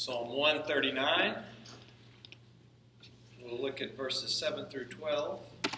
Psalm 139. We'll look at verses 7 through 12.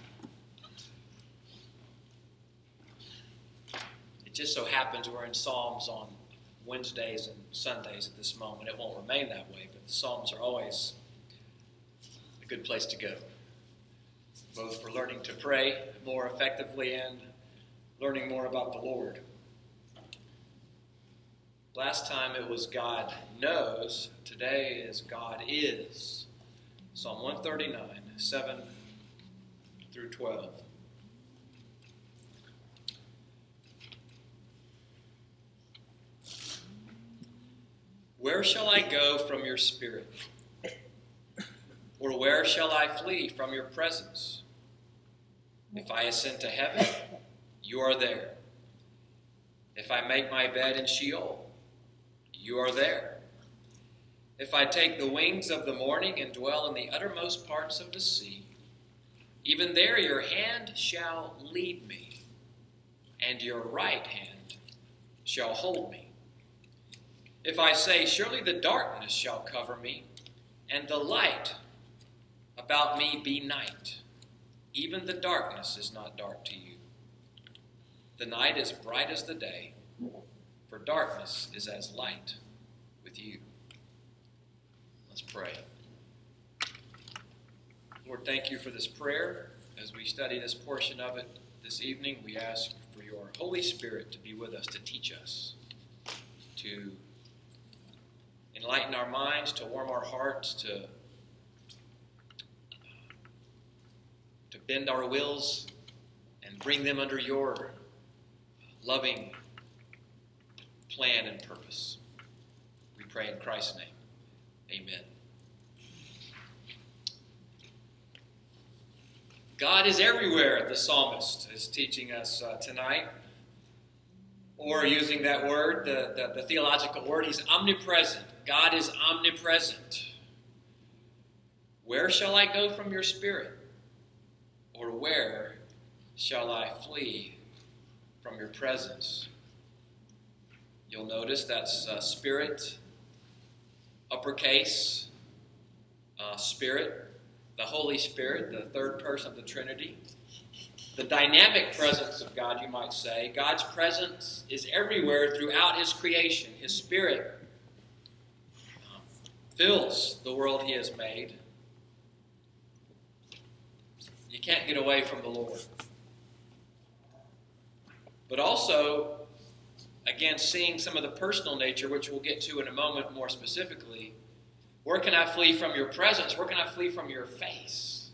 It just so happens we're in Psalms on Wednesdays and Sundays at this moment. It won't remain that way, but the Psalms are always a good place to go, both for learning to pray more effectively and learning more about the Lord. Last time it was God knows. Today is God is. Psalm 139, 7 through 12. Where shall I go from your spirit? Or where shall I flee from your presence? If I ascend to heaven, you are there. If I make my bed in Sheol, you are there. If I take the wings of the morning and dwell in the uttermost parts of the sea, even there your hand shall lead me, and your right hand shall hold me. If I say, surely the darkness shall cover me, and the light about me be night, even the darkness is not dark to you. The night is bright as the day, for darkness is as light with you. Let's pray. Lord, thank you for this prayer. As we study this portion of it this evening, we ask for your Holy Spirit to be with us, to teach us, to enlighten our minds, to warm our hearts, to bend our wills and bring them under your loving plan and purpose. We pray in Christ's name. Amen. God is everywhere, the psalmist is teaching us tonight. Or using that word, the theological word, he's omnipresent. God is omnipresent. Where shall I go from your spirit? Or where shall I flee from your presence? You'll notice that's spirit, uppercase, Spirit, the Holy Spirit, the third person of the Trinity. The dynamic presence of God, you might say. God's presence is everywhere throughout his creation. His Spirit fills the world he has made. You can't get away from the Lord. But also, again, seeing some of the personal nature, which we'll get to in a moment more specifically. Where can I flee from your presence? Where can I flee from your face?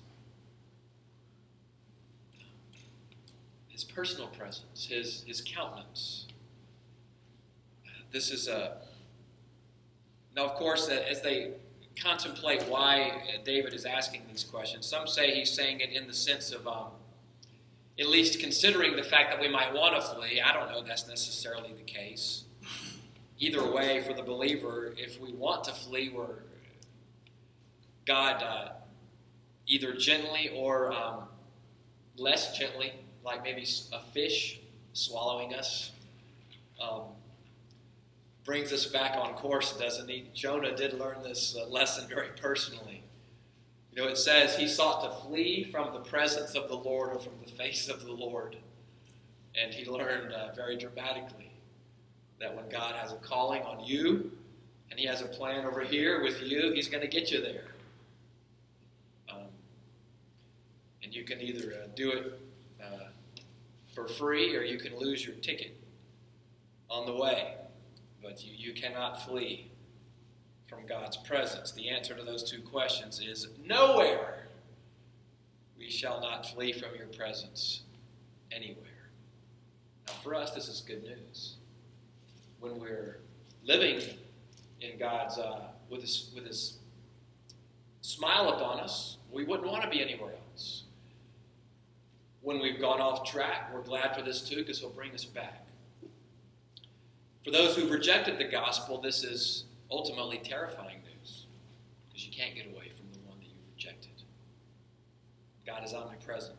His personal presence, his countenance. This is now, of course, as they contemplate why David is asking these questions, some say he's saying it in the sense of at least considering the fact that we might want to flee. I don't know if that's necessarily the case. Either way, for the believer, if we want to flee, God either gently or less gently, like maybe a fish swallowing us, brings us back on course, doesn't he? Jonah did learn this lesson very personally. You know, it says he sought to flee from the presence of the Lord, or from the face of the Lord. And he learned very dramatically that when God has a calling on you, and he has a plan over here with you, he's going to get you there. And you can either do it for free, or you can lose your ticket on the way. But you cannot flee from God's presence. The answer to those two questions is nowhere. We shall not flee from your presence anywhere. Now, for us, this is good news. When we're living in God's with his smile upon us, we wouldn't want to be anywhere else. When we've gone off track, we're glad for this too, because he'll bring us back. For those who've rejected the gospel, this is ultimately terrifying news, because you can't get away from the one that you rejected. God is omnipresent.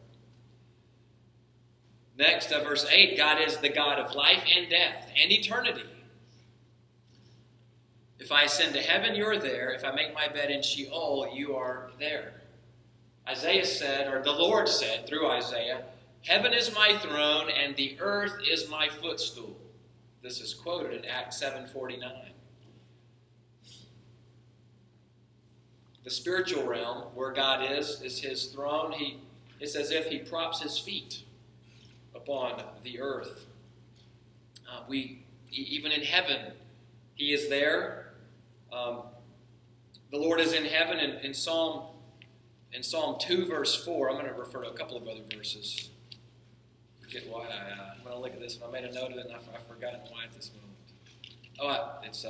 Next, verse 8, God is the God of life and death and eternity. If If I ascend to heaven, you are there. If I make my bed in Sheol, you are there. Isaiah said, or the Lord said through Isaiah, heaven is my throne and the earth is my footstool. This is quoted in Acts 7:49. The spiritual realm, where God is his throne. It's as if he props his feet upon the earth. Even in heaven, he is there. The Lord is in heaven. In Psalm 2, verse 4, I'm going to refer to a couple of other verses. Forget why I'm going to look at this, and I made a note of it, and I've forgotten why at this moment. It's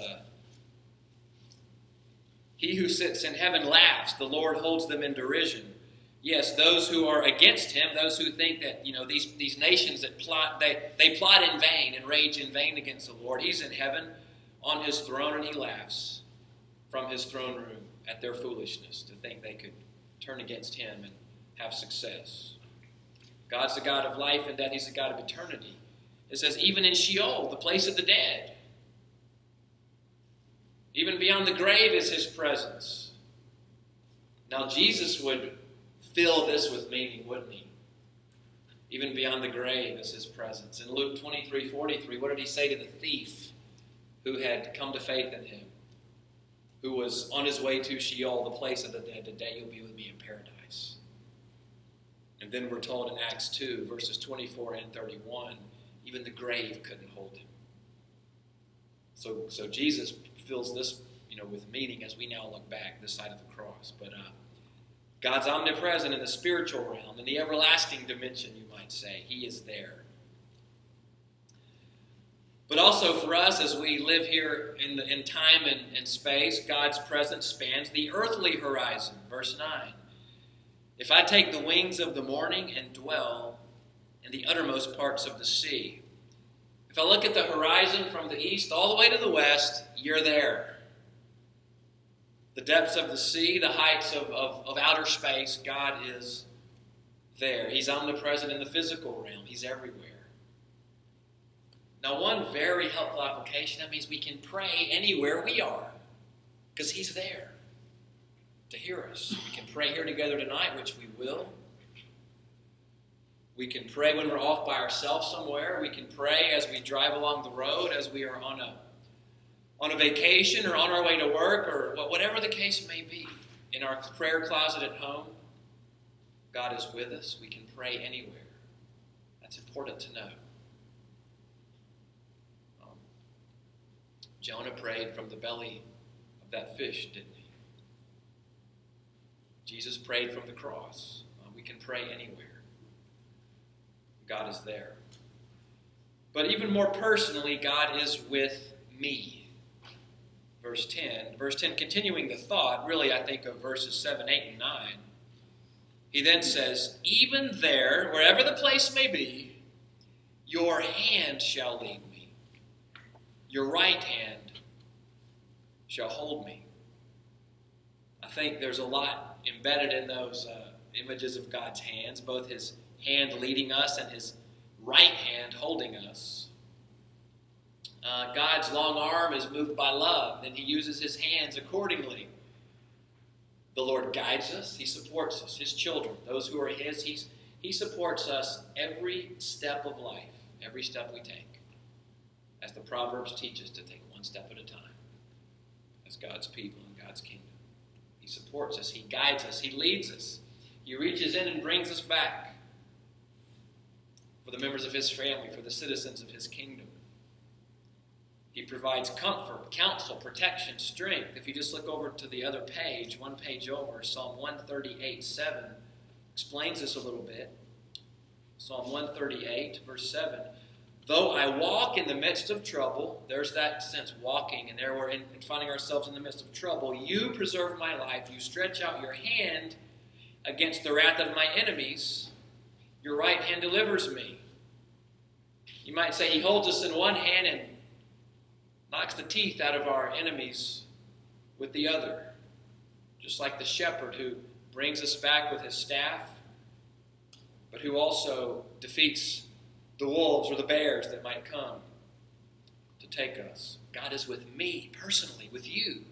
he who sits in heaven laughs; the Lord holds them in derision. Yes, those who are against him, those who think that these nations that plot, they plot in vain and rage in vain against the Lord. He's in heaven on his throne, and he laughs from his throne room at their foolishness to think they could turn against him and have success. God's the God of life and death. He's the God of eternity. It says, even in Sheol, the place of the dead, even beyond the grave is his presence. Now, Jesus would fill this with meaning, wouldn't he? Even beyond the grave is his presence. In Luke 23:43, what did he say to the thief who had come to faith in him, who was on his way to Sheol, the place of the dead? Today you'll be with me in paradise. And then we're told in Acts 2, verses 24 and 31, even the grave couldn't hold him. So Jesus fills this, with meaning as we now look back this side of the cross. But God's omnipresent in the spiritual realm, in the everlasting dimension, you might say. He is there. But also for us, as we live here in time and space, God's presence spans the earthly horizon. Verse 9. If I take the wings of the morning and dwell in the uttermost parts of the sea. If I look at the horizon from the east all the way to the west, you're there. The depths of the sea, the heights of outer space, God is there. He's omnipresent in the physical realm. He's everywhere. Now, one very helpful application, that means we can pray anywhere we are because he's there to hear us. We can pray here together tonight, which we will. We can pray when we're off by ourselves somewhere. We can pray as we drive along the road, as we are on a vacation or on our way to work, or whatever the case may be. In our prayer closet at home, God is with us. We can pray anywhere. That's important to know. Jonah prayed from the belly of that fish, didn't he? Jesus prayed from the cross. We can pray anywhere. God is there. But even more personally, God is with me. Verse 10. Verse 10, continuing the thought, really I think of verses 7, 8, and 9. He then says, even there, wherever the place may be, your hand shall lead me. Your right hand shall hold me. I think there's a lot embedded in those images of God's hands, both his hand leading us and his right hand holding us. God's long arm is moved by love, and he uses his hands accordingly. The Lord guides us. He supports us, his children, those who are his. He supports us every step of life, every step we take. As the Proverbs teach us to take one step at a time as God's people in God's kingdom. He supports us. He guides us. He leads us. He reaches in and brings us back for the members of his family, for the citizens of his kingdom. He provides comfort, counsel, protection, strength. If you just look over to the other page, one page over, Psalm 138:7 explains this a little bit. Psalm 138, verse 7. Though I walk in the midst of trouble, there's that sense, walking, and there we're finding ourselves in the midst of trouble. You preserve my life. You stretch out your hand against the wrath of my enemies. Your right hand delivers me. You might say he holds us in one hand and knocks the teeth out of our enemies with the other. Just like the shepherd who brings us back with his staff, but who also defeats the wolves or the bears that might come to take us. God is with me personally, with you.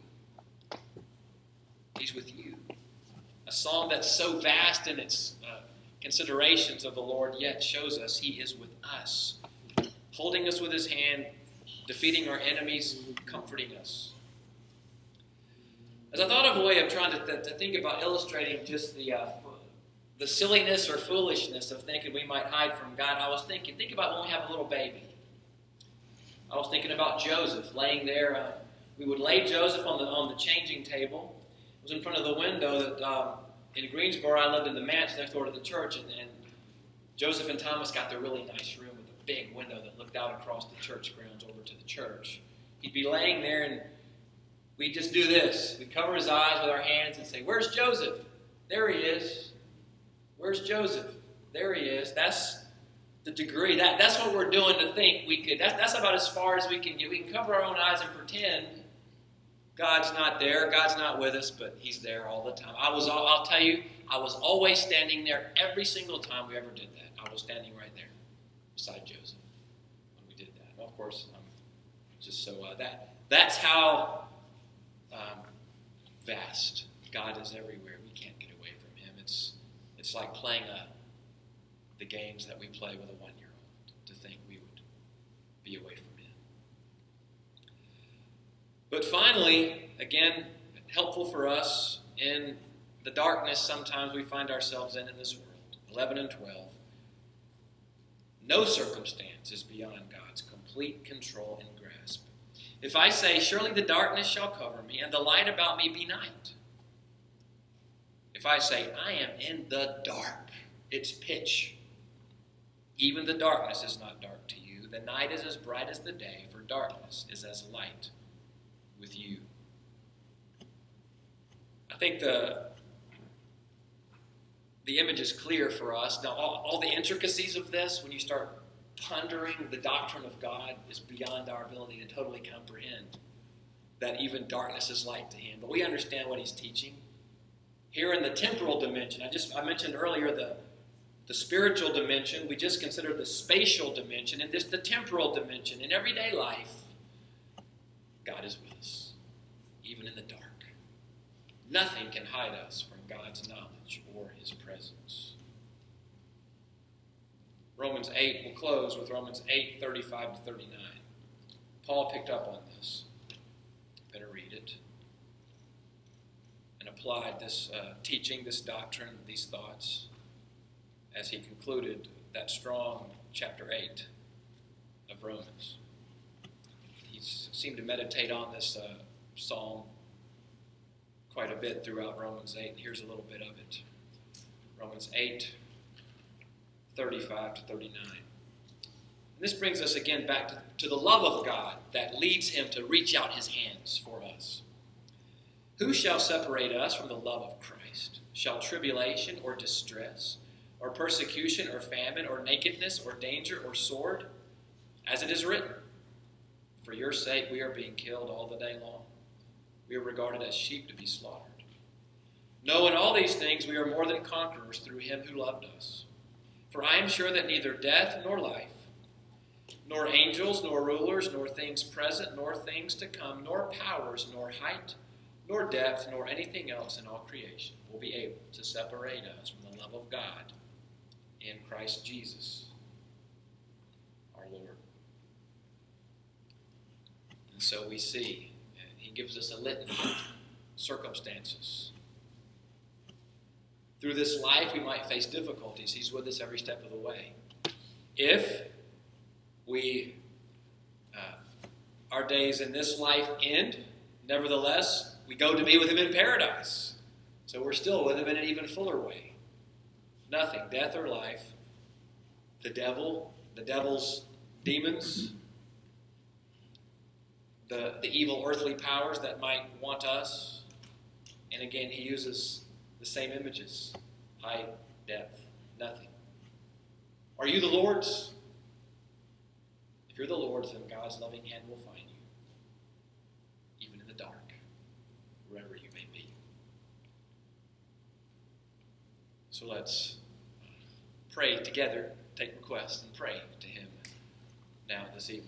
He's with you. A psalm that's so vast in its considerations of the Lord, yet shows us He is with us, holding us with His hand, defeating our enemies, comforting us. As I thought of a way of trying to think about illustrating just the silliness or foolishness of thinking we might hide from God, I was thinking, think about when we have a little baby. I was thinking about Joseph laying there. We would lay Joseph on the changing table. It was in front of the window that in Greensboro, I lived in the mansion next door to the church, and Joseph and Thomas got the really nice room with a big window that looked out across the church grounds over to the church. He'd be laying there, and we'd just do this. We'd cover his eyes with our hands and say, "Where's Joseph?" "There he is." "Where's Joseph?" "There he is." That's the degree. That's what we're doing to think we could. That's about as far as we can get. We can cover our own eyes and pretend God's not there. God's not with us, but He's there all the time. I'll tell you, I was always standing there every single time we ever did that. I was standing right there beside Joseph when we did that. Well, of course, just so that's how vast God is everywhere. We can't get away from Him. It's like playing the games that we play with a 1-year-old to think we would be away from Him. But finally, again, helpful for us in the darkness sometimes we find ourselves in this world. 11 and 12. No circumstance is beyond God's complete control and grasp. If I say, "Surely the darkness shall cover me, and the light about me be night." If I say, "I am in the dark," it's pitch. Even the darkness is not dark to you. The night is as bright as the day, for darkness is as light with you. I think the image is clear for us. Now, all the intricacies of this, when you start pondering the doctrine of God, is beyond our ability to totally comprehend that even darkness is light to Him. But we understand what He's teaching. Here in the temporal dimension, I mentioned earlier the spiritual dimension. We just considered the spatial dimension, and this the temporal dimension. In everyday life, God is with us, even in the dark. Nothing can hide us from God's knowledge or His presence. Romans 8, we'll close with Romans 8, 35 to 39. Paul picked up on this. Better read it. And applied this teaching, this doctrine, these thoughts, as he concluded that strong chapter 8 of Romans. He seemed to meditate on this psalm quite a bit throughout Romans 8. Here's a little bit of it. Romans 8, 35 to 39. And this brings us again back to the love of God that leads Him to reach out His hands for us. Who shall separate us from the love of Christ? Shall tribulation or distress, or persecution or famine, or nakedness or danger or sword? As it is written, "For your sake we are being killed all the day long. We are regarded as sheep to be slaughtered. No, in all these things we are more than conquerors through Him who loved us. For I am sure that neither death nor life, nor angels, nor rulers, nor things present, nor things to come, nor powers, nor height, nor depth, nor anything else in all creation will be able to separate us from the love of God in Christ Jesus, our Lord." And so we see, He gives us a litany of circumstances. Through this life, we might face difficulties. He's with us every step of the way. If our days in this life end, nevertheless, we go to be with Him in paradise. So we're still with Him in an even fuller way. Nothing, death or life, the devil, the devil's demons, the evil earthly powers that might want us. And again, He uses the same images: height, depth, nothing. Are you the Lord's? If you're the Lord's, then God's loving hand will find you, even in the dark, wherever you may be. So let's pray together, take requests, and pray to Him now this evening.